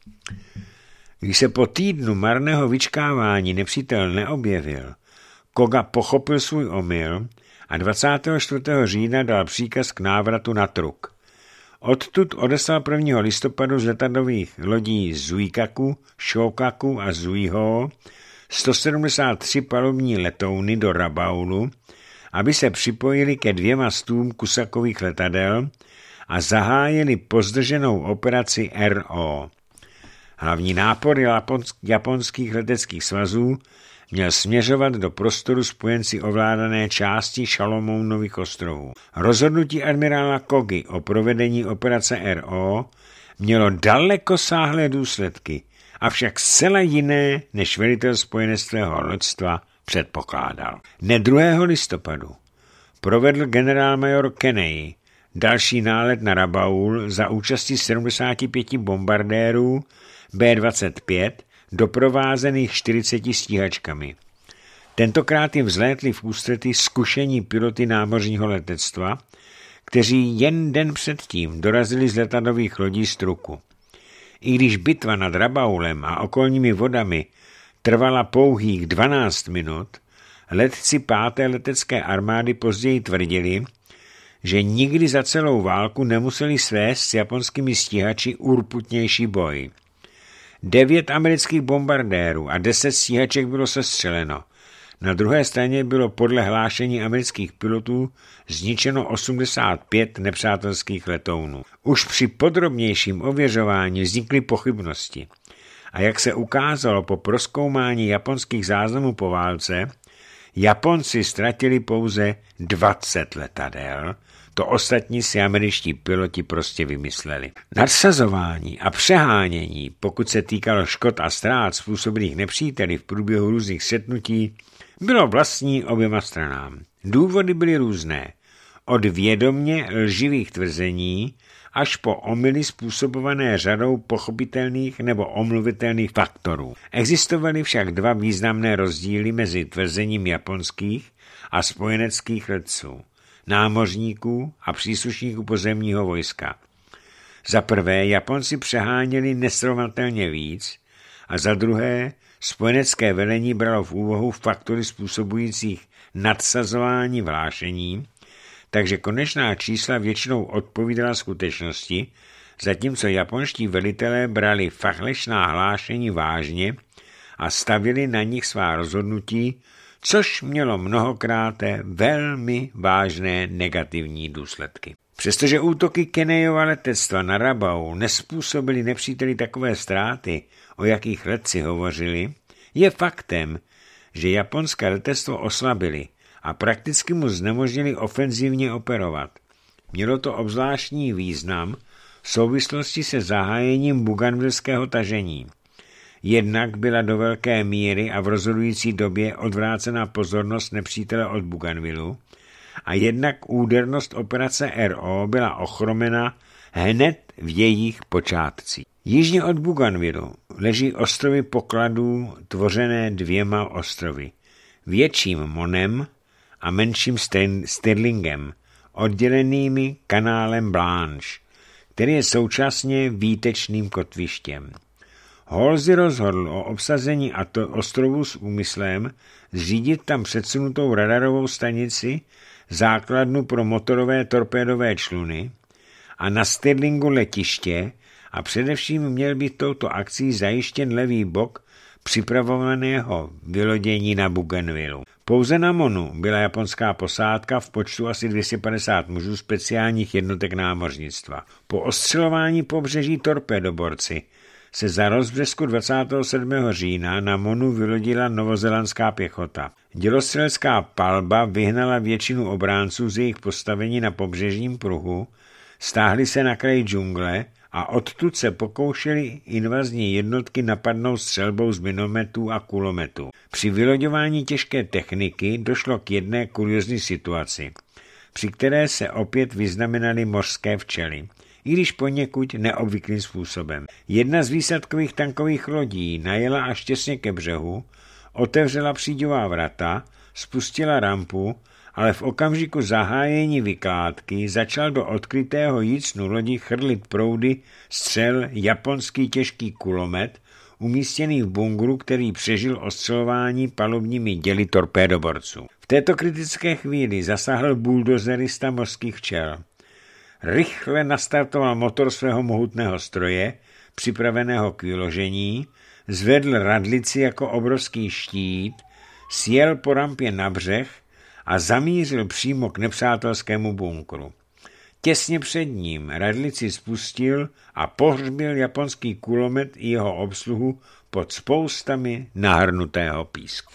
Když se po týdnu marného vyčkávání nepřítel neobjevil, Koga pochopil svůj omyl a dvacátého čtvrtého října dal příkaz k návratu na truk. Odtud odeslal prvního listopadu z letadlových lodí Zuikaku, Shokaku a Zuiho sto sedmdesát tři palubní letouny do Rabaulu, aby se připojili ke dvěma stům Kusakových letadel a zahájili pozdrženou operaci R O. Hlavní nápor japonských leteckých svazů měl směřovat do prostoru spojenci ovládané části Šalomounových ostrovů. Rozhodnutí admirála Kogy o provedení operace R O mělo dalekosáhlé důsledky, avšak zcela jiné, než velitel spojenectvého loďstva předpokládal. Dne druhého listopadu provedl generálmajor Kenney další nálet na Rabaul za účasti sedmdesáti pěti bombardérů B dvacet pět doprovázených čtyřiceti stíhačkami. Tentokrát jim vzlétli v ústretí zkušení piloty námořního letectva, kteří jen den předtím dorazili z letadlových lodí z truku. I když bitva nad Rabaulem a okolními vodami trvala pouhých dvanáct minut, letci páté letecké armády později tvrdili, že nikdy za celou válku nemuseli svést s japonskými stíhači urputnější boj. Devět amerických bombardérů a deset stíhaček bylo sestřeleno. Na druhé straně bylo podle hlášení amerických pilotů zničeno osmdesát pět nepřátelských letounů. Už při podrobnějším ověřování vznikly pochybnosti. A jak se ukázalo po prozkoumání japonských záznamů po válce, Japonci ztratili pouze dvacet letadel, to ostatní si američtí piloti prostě vymysleli. Nadsazování a přehánění, pokud se týkalo škod a ztrát způsobených nepříteli v průběhu různých setnutí, bylo vlastní oběma stranám. Důvody byly různé, od vědomně lživých tvrzení až po omyly způsobované řadou pochopitelných nebo omluvitelných faktorů. Existovaly však dva významné rozdíly mezi tvrzením japonských a spojeneckých letců, námořníků a příslušníků pozemního vojska. Za prvé, Japonci přeháněli nesrovnatelně víc a za druhé, spojenecké velení bralo v úvahu faktory způsobujících nadsazování v hlášení, takže konečná čísla většinou odpovídala skutečnosti, zatímco japonští velitelé brali falešná hlášení vážně a stavili na nich svá rozhodnutí, což mělo mnohokrát velmi vážné negativní důsledky. Přestože útoky Kenejova letectva na Rabaul nezpůsobily nepříteli takové ztráty, o jakých letci hovořili, je faktem, že japonské letectvo oslabili a prakticky mu znemožnili ofenzivně operovat. Mělo to obzvláštní význam v souvislosti se zahájením bougainvilleského tažení. Jednak byla do velké míry a v rozhodující době odvrácena pozornost nepřítele od Bougainvillu a jednak údernost operace R O byla ochromena hned v jejich počátcích. Jižně od Bougainvillu leží ostrovy pokladů tvořené dvěma ostrovy, větším Monem a menším Stirlingem, oddělenými kanálem Blanche, který je současně výtečným kotvištěm. Halsey rozhodl o obsazení ostrovů s úmyslem zřídit tam předsunutou radarovou stanici, základnu pro motorové torpédové čluny a na Stirlingu letiště a především měl být touto akcí zajištěn levý bok připravovaného vylodění na Bougainvillu. Pouze na Monu byla japonská posádka v počtu asi dvě stě padesát mužů speciálních jednotek námořnictva. Po ostřelování pobřeží torpédoborci se za rozbřesku dvacátého sedmého října na Monu vylodila novozélandská pěchota. Dělostřelecká palba vyhnala většinu obránců z jejich postavení na pobřežním pruhu, stáhli se na kraj džungle a odtud se pokoušeli invazní jednotky napadnout střelbou z minometů a kulometů. Při vyloďování těžké techniky došlo k jedné kuriózní situaci, při které se opět vyznamenaly mořské včely, i když poněkud neobvyklým způsobem. Jedna z výsadkových tankových lodí najela až těsně ke břehu, otevřela příďová vrata, spustila rampu, ale v okamžiku zahájení vykládky začal do odkrytého jícnu lodi chrlit proudy střel japonský těžký kulomet, umístěný v bunkru, který přežil ostřelování palubními děly torpédoborců. V této kritické chvíli zasáhl buldozerista mořských včel. Rychle nastartoval motor svého mohutného stroje, připraveného k vyložení, zvedl radlici jako obrovský štít, sjel po rampě na břeh a zamířil přímo k nepřátelskému bunkru. Těsně před ním radlici spustil a pohřbil japonský kulomet i jeho obsluhu pod spoustami nahrnutého písku.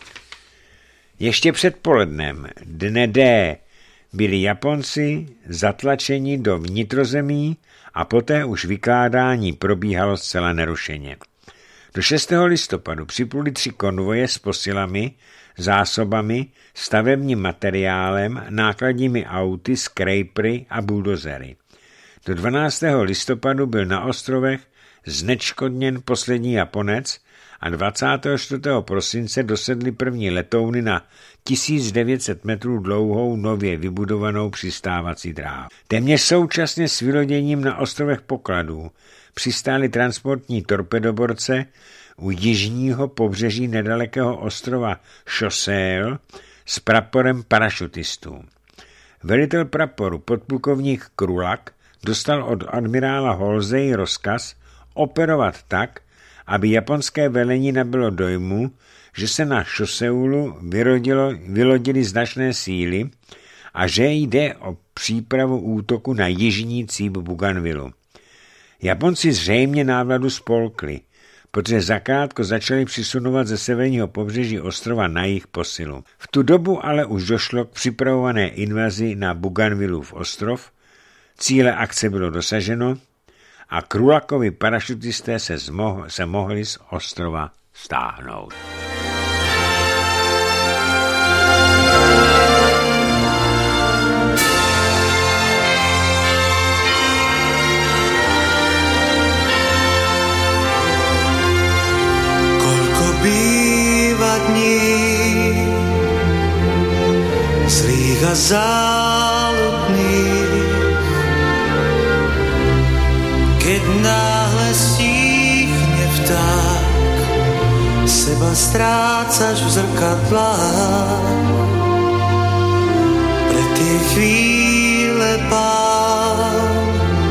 Ještě před polednem dne D byli Japonci zatlačeni do vnitrozemí a poté už vykládání probíhalo zcela nerušeně. Do šestého listopadu připluli tři konvoje s posilami, zásobami, stavebním materiálem, nákladními auty, skrejpry a buldozery. Do dvanáctého listopadu byl na ostrovech znečkodněn poslední Japonec a dvacátého čtvrtého prosince dosedly první letouny na tisíc devět set metrů dlouhou nově vybudovanou přistávací dráhu. Téměř současně s vyloděním na ostrovech pokladů přistály transportní torpedoborce u jižního pobřeží nedalekého ostrova Choiseul s praporem parašutistů. Velitel praporu podplukovník Krulak dostal od admirála Halsey rozkaz operovat tak, aby japonské velení nabylo dojmu, že se na Choiseulu vylodily značné síly a že jde o přípravu útoku na jižní cíp Bougainvillu. Japonci zřejmě návladu spolkli, protože zakrátko začali přisunovat ze severního pobřeží ostrova na jih posilu. V tu dobu ale už došlo k připravované invazi na Bougainvillův ostrov, cíle akce bylo dosaženo a Krulakovi parašutisté se, zmoh- se mohli z ostrova stáhnout. Býva dní zlých a záludných, keď náhle stíchne vták, seba strácaš v zrkadlách. Pre tie chvíle Pán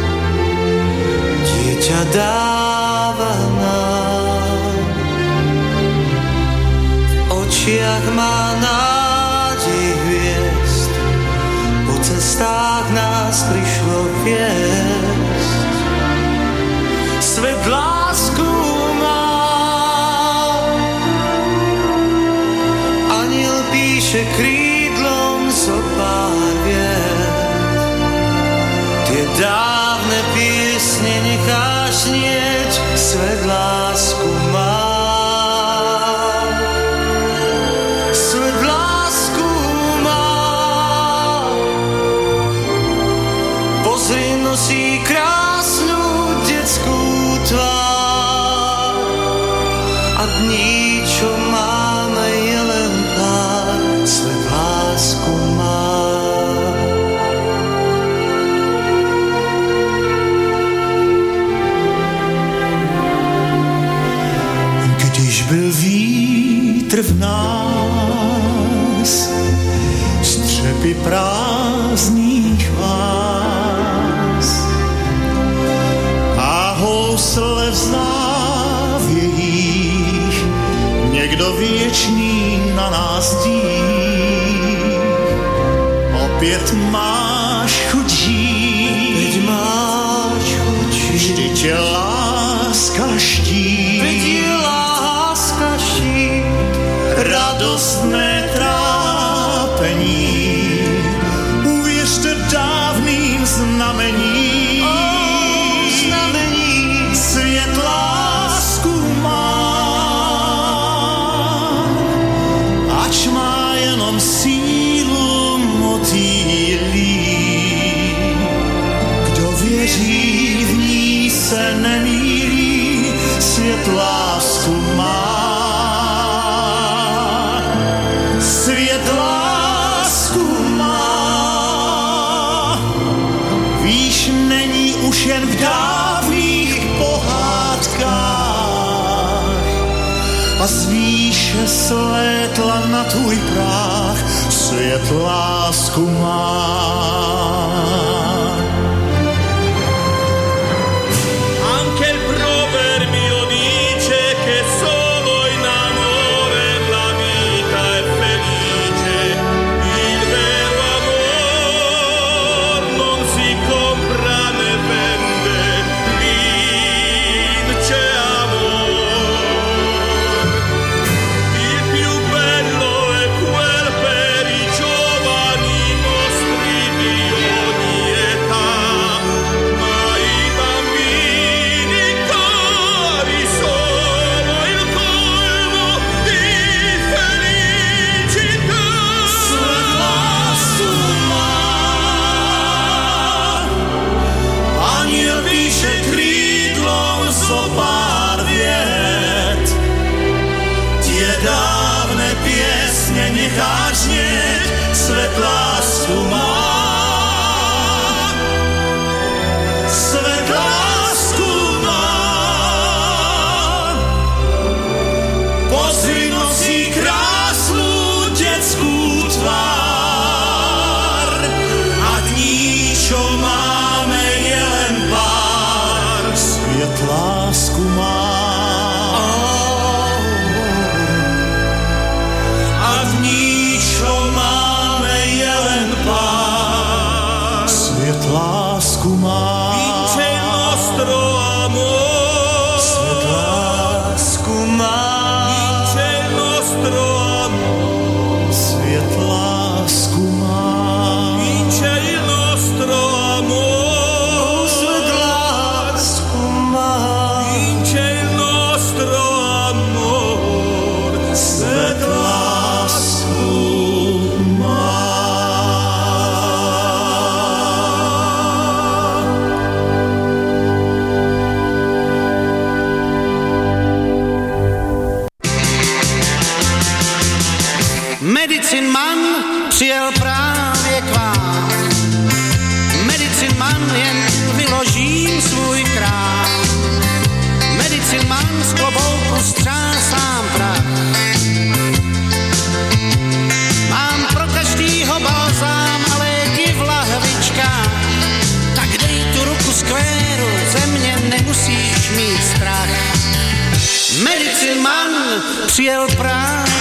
dieťa dáva nám. Jak má nádej hviezd, po cestách nás prišlo viesť. Svet lásku má, aniel píše krídlom zo pár viet. Tie dávne piesne necháš znieť, svet lásku má. Nosí krásnu detskú tvár a dní, čo máme, je len pár, svet lásku má. Když byl vítr v nás, střepy prázdných vás, housle v závějích, někdo věčný na nás dých. Opět máš chuť žít, veď máš chuť žít, vždy tě láska štít, veď je láska štít, radostné trápení, uvěřte dávným znamením. Svět lásku má, ač má jenom sílu motýlí. Kdo věří, v ní se nemýlí, svět lásku má. Svět lásku má, víš, není už jen v dávných pohádkách a z výše slétla na tvůj práh, svět lásku má. Bello è quel per i giovani nostri lásku má. Svet lásku má. Pozri, nosí krásnu detskú tvár a dní, čo máme, je len pár. Svet lásku má. A dní, čo máme, je len pár. Svet lásku má. Vince nostro amor. Svet lásku má. Vince nostro amor. Svet lásku má. Vince nostro amor. Svet lásku má. Vince nostro amor. Svet lásku má. Medicine Man přijel právě k vám. Medicine Man, jen vyložím svůj krám. Medicine Man z klobouku střásám prach. Mám pro každýho balzám a léky v lahvičkách. Tak dej tu ruku skvéru, ze mě nemusíš mít strach. Medicine Man přijel právě